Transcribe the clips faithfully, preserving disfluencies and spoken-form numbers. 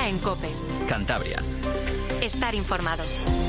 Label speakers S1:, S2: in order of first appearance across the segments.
S1: en COPE.
S2: Cantabria.
S1: Estar informado.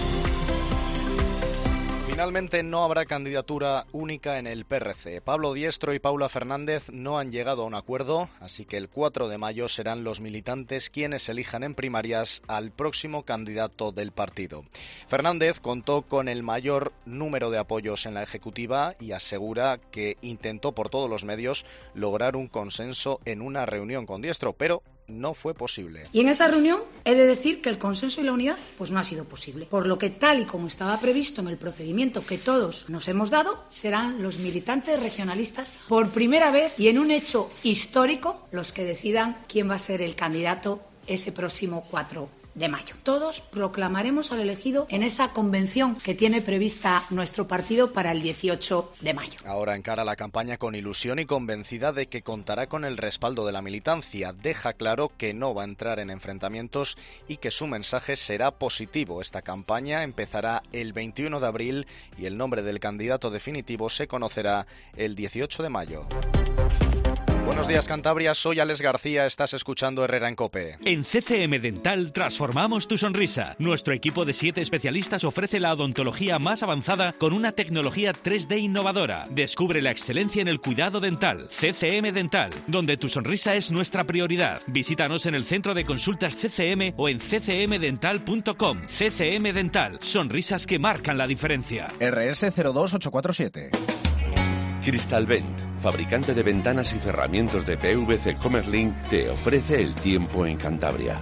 S3: Finalmente no habrá candidatura única en el P R C. Pablo Diestro y Paula Fernández no han llegado a un acuerdo, así que el cuatro de mayo serán los militantes quienes elijan en primarias al próximo candidato del partido. Fernández contó con el mayor número de apoyos en la ejecutiva y asegura que intentó por todos los medios lograr un consenso en una reunión con Diestro, pero no fue posible.
S4: Y en esa reunión he de decir que el consenso y la unidad pues no ha sido posible. Por lo que tal y como estaba previsto en el procedimiento que todos nos hemos dado, serán los militantes regionalistas por primera vez y en un hecho histórico los que decidan quién va a ser el candidato ese próximo cuatro de mayo. Todos proclamaremos al elegido en esa convención que tiene prevista nuestro partido para el dieciocho de mayo.
S3: Ahora encara la campaña con ilusión y convencida de que contará con el respaldo de la militancia. Deja claro que no va a entrar en enfrentamientos y que su mensaje será positivo. Esta campaña empezará el veintiuno de abril y el nombre del candidato definitivo se conocerá el dieciocho de mayo. Buenos días, Cantabria, soy Alex García, estás escuchando Herrera en COPE.
S5: En C C M Dental transformamos tu sonrisa. Nuestro equipo de siete especialistas ofrece la odontología más avanzada con una tecnología tres D innovadora. Descubre la excelencia en el cuidado dental. C C M Dental, donde tu sonrisa es nuestra prioridad. Visítanos en el centro de consultas C C M o en c c m dental punto com. C C M Dental, sonrisas que marcan la diferencia.
S6: R S cero dos ocho cuatro siete.
S7: Cristalvent, fabricante de ventanas y cerramientos de P V C Comerlin, te ofrece el tiempo en Cantabria.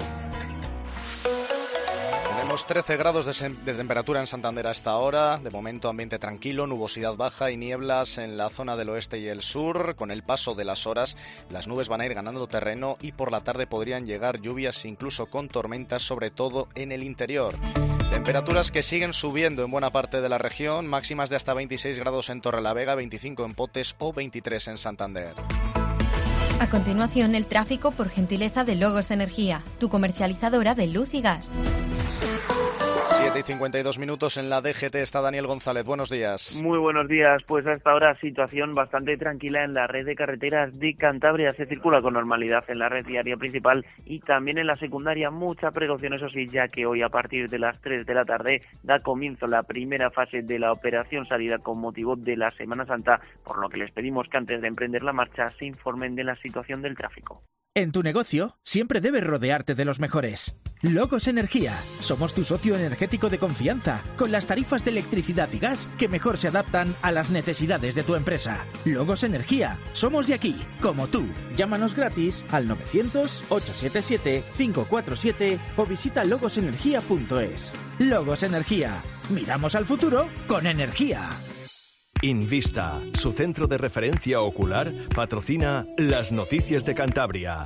S3: Tenemos trece grados de, sem- de temperatura en Santander a esta hora. De momento ambiente tranquilo, nubosidad baja y nieblas en la zona del oeste y el sur. Con el paso de las horas, las nubes van a ir ganando terreno y por la tarde podrían llegar lluvias incluso con tormentas, sobre todo en el interior. Temperaturas que siguen subiendo en buena parte de la región, máximas de hasta veintiséis grados en Torrelavega, veinticinco en Potes o veintitrés en Santander.
S8: A continuación, el tráfico por gentileza de Logos Energía, tu comercializadora de luz y gas.
S3: siete y cincuenta y dos minutos en la D G T está Daniel González. Buenos días.
S9: Muy buenos días. Pues hasta ahora situación bastante tranquila en la red de carreteras de Cantabria. Se circula con normalidad en la red viaria principal y también en la secundaria. Mucha precaución, eso sí, ya que hoy a partir de las tres de la tarde da comienzo la primera fase de la operación salida con motivo de la Semana Santa, por lo que les pedimos que antes de emprender la marcha se informen de la situación del tráfico.
S10: En tu negocio siempre debes rodearte de los mejores. Logos Energía. Somos tu socio energético de confianza, con las tarifas de electricidad y gas que mejor se adaptan a las necesidades de tu empresa. Logos Energía. Somos de aquí, como tú. Llámanos gratis al novecientos, ochocientos setenta y siete, quinientos cuarenta y siete o visita logos energía punto es. Logos Energía. Miramos al futuro con energía.
S11: Invista, su centro de referencia ocular, patrocina las noticias de Cantabria.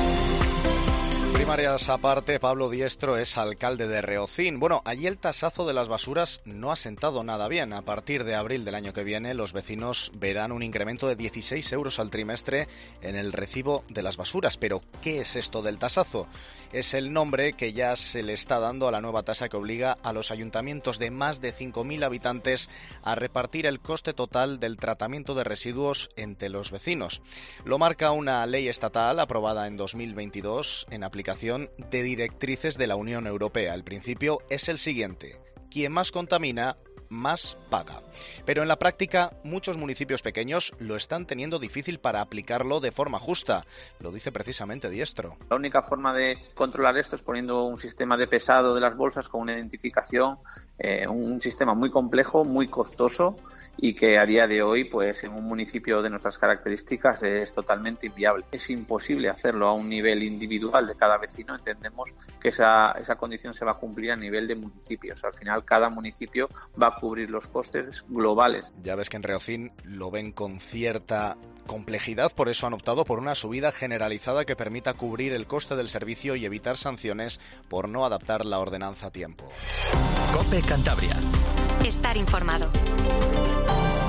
S3: Primarias aparte, Pablo Diestro es alcalde de Reocín. Bueno, allí el tasazo de las basuras no ha sentado nada bien. A partir de abril del año que viene, los vecinos verán un incremento de dieciséis euros al trimestre en el recibo de las basuras. Pero, ¿qué es esto del tasazo? Es el nombre que ya se le está dando a la nueva tasa que obliga a los ayuntamientos de más de cinco mil habitantes a repartir el coste total del tratamiento de residuos entre los vecinos. Lo marca una ley estatal aprobada en dos mil veintidós en aplicación de directrices de la Unión Europea. El principio es el siguiente: quien más contamina, más paga. Pero en la práctica, muchos municipios pequeños lo están teniendo difícil para aplicarlo de forma justa. Lo dice precisamente Diestro.
S12: La única forma de controlar esto es poniendo un sistema de pesado de las bolsas con una identificación, eh, un sistema muy complejo, muy costoso, y que a día de hoy, pues en un municipio de nuestras características, es totalmente inviable. Es imposible hacerlo a un nivel individual de cada vecino. Entendemos que esa, esa condición se va a cumplir a nivel de municipios. Al final, cada municipio va a cubrir los costes globales.
S3: Ya ves que en Reocín lo ven con cierta complejidad, por eso han optado por una subida generalizada que permita cubrir el coste del servicio y evitar sanciones por no adaptar la ordenanza a tiempo.
S2: COPE Cantabria.
S1: Estar informado.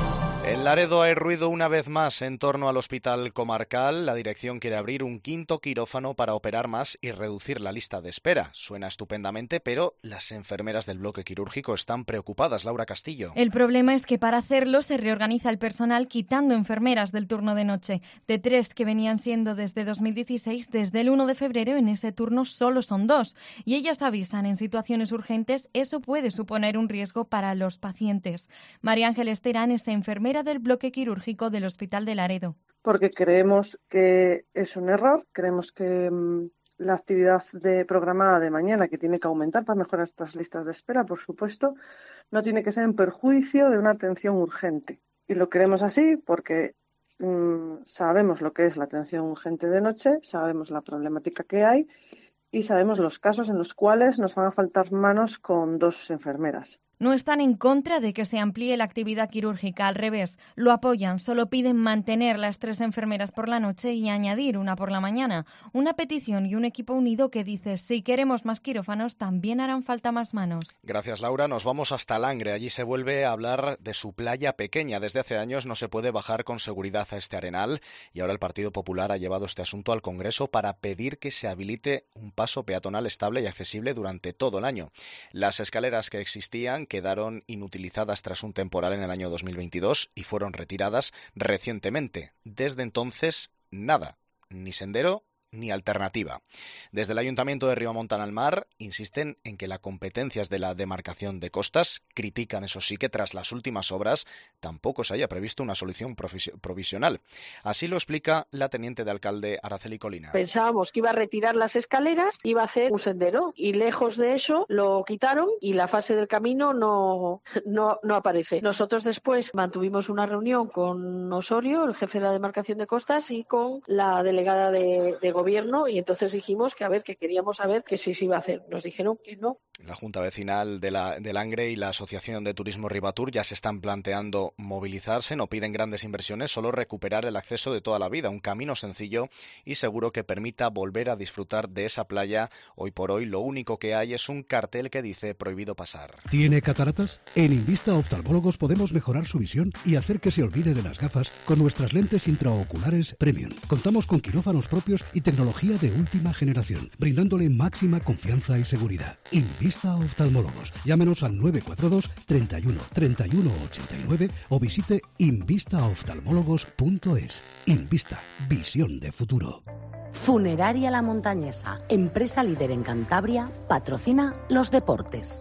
S3: En Laredo hay ruido una vez más en torno al hospital comarcal. La dirección quiere abrir un quinto quirófano para operar más y reducir la lista de espera. Suena estupendamente, pero las enfermeras del bloque quirúrgico están preocupadas. Laura Castillo.
S8: El problema es que para hacerlo se reorganiza el personal quitando enfermeras del turno de noche. De tres que venían siendo desde dos mil dieciséis, desde el uno de febrero en ese turno solo son dos. Y ellas avisan, en situaciones urgentes eso puede suponer un riesgo para los pacientes. María Ángeles Terán es enfermera del bloque quirúrgico del Hospital de Laredo.
S2: Porque creemos que es un error, creemos que mmm, la actividad de programada de mañana, que tiene que aumentar para mejorar estas listas de espera, por supuesto, no tiene que ser en perjuicio de una atención urgente. Y lo queremos así porque mmm, sabemos lo que es la atención urgente de noche, sabemos la problemática que hay y sabemos los casos en los cuales nos van a faltar manos con dos enfermeras.
S8: No están en contra de que se amplíe la actividad quirúrgica, al revés, lo apoyan, solo piden mantener las tres enfermeras por la noche y añadir una por la mañana. Una petición y un equipo unido que dice, si queremos más quirófanos, también harán falta más manos.
S3: Gracias, Laura. Nos vamos hasta Langre. Allí se vuelve a hablar de su playa pequeña. Desde hace años no se puede bajar con seguridad a este arenal y ahora el Partido Popular ha llevado este asunto al Congreso para pedir que se habilite un paso peatonal estable y accesible durante todo el año. Las escaleras que existían quedaron inutilizadas tras un temporal en el año dos mil veintidós y fueron retiradas recientemente. Desde entonces, nada, ni sendero ni alternativa. Desde el Ayuntamiento de Ribamontana al Mar insisten en que la competencia es de la demarcación de costas, critican eso sí que tras las últimas obras tampoco se haya previsto una solución provisional. Así lo explica la teniente de alcalde Araceli Colina.
S13: Pensábamos que iba a retirar las escaleras, iba a hacer un sendero y lejos de eso lo quitaron y la fase del camino no, no, no aparece. Nosotros después mantuvimos una reunión con Osorio, el jefe de la demarcación de costas, y con la delegada de, de gobierno, y entonces dijimos que a ver, que queríamos saber que sí se iba a hacer. Nos dijeron que no.
S3: La Junta Vecinal de, la, de Langre y la Asociación de Turismo Ribatur ya se están planteando movilizarse, no piden grandes inversiones, solo recuperar el acceso de toda la vida, un camino sencillo y seguro que permita volver a disfrutar de esa playa. Hoy por hoy lo único que hay es un cartel que dice prohibido pasar.
S14: ¿Tiene cataratas? En Invista Oftalmólogos podemos mejorar su visión y hacer que se olvide de las gafas con nuestras lentes intraoculares Premium. Contamos con quirófanos propios y tecnología de última generación, brindándole máxima confianza y seguridad. Invista Oftalmólogos. Llámenos al nueve cuatro dos, treinta y uno, treinta y uno ochenta y nueve o visite invista oftalmólogos punto es. Invista, visión de futuro.
S15: Funeraria La Montañesa, empresa líder en Cantabria, patrocina los deportes.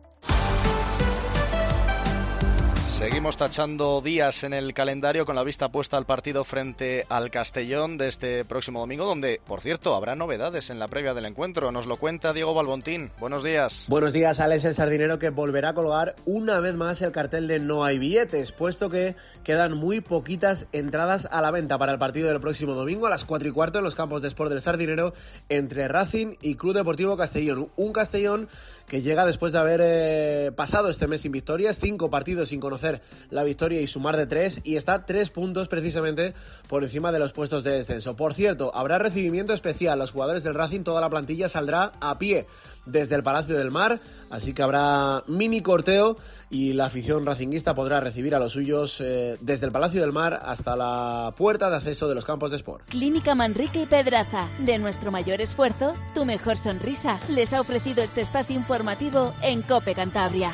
S3: Seguimos tachando días en el calendario con la vista puesta al partido frente al Castellón de este próximo domingo, donde, por cierto, habrá novedades en la previa del encuentro. Nos lo cuenta Diego Balbontín. Buenos días.
S16: Buenos días, Alex, el sardinero, que volverá a colgar una vez más el cartel de no hay billetes, puesto que quedan muy poquitas entradas a la venta para el partido del próximo domingo a las cuatro y cuarto en los campos de Sport del Sardinero entre Racing y Club Deportivo Castellón. Un Castellón que llega después de haber eh, pasado este mes sin victorias, cinco partidos sin conocer la victoria y sumar de tres, y está tres puntos precisamente por encima de los puestos de descenso. Por cierto, habrá recibimiento especial. Los jugadores del Racing, toda la plantilla saldrá a pie desde el Palacio del Mar, así que habrá mini corteo y la afición racinguista podrá recibir a los suyos eh, desde el Palacio del Mar hasta la puerta de acceso de los campos de Sport.
S17: Clínica Manrique y Pedraza, de nuestro mayor esfuerzo, tu mejor sonrisa, les ha ofrecido este espacio informativo en COPE Cantabria.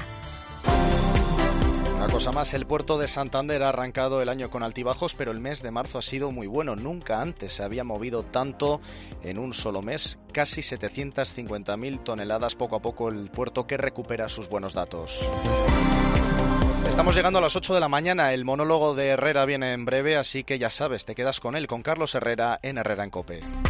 S3: Una cosa más, el puerto de Santander ha arrancado el año con altibajos, pero el mes de marzo ha sido muy bueno. Nunca antes se había movido tanto en un solo mes, casi setecientas cincuenta mil toneladas, poco a poco el puerto que recupera sus buenos datos. Estamos llegando a las ocho de la mañana, el monólogo de Herrera viene en breve, así que ya sabes, te quedas con él, con Carlos Herrera en Herrera en COPE.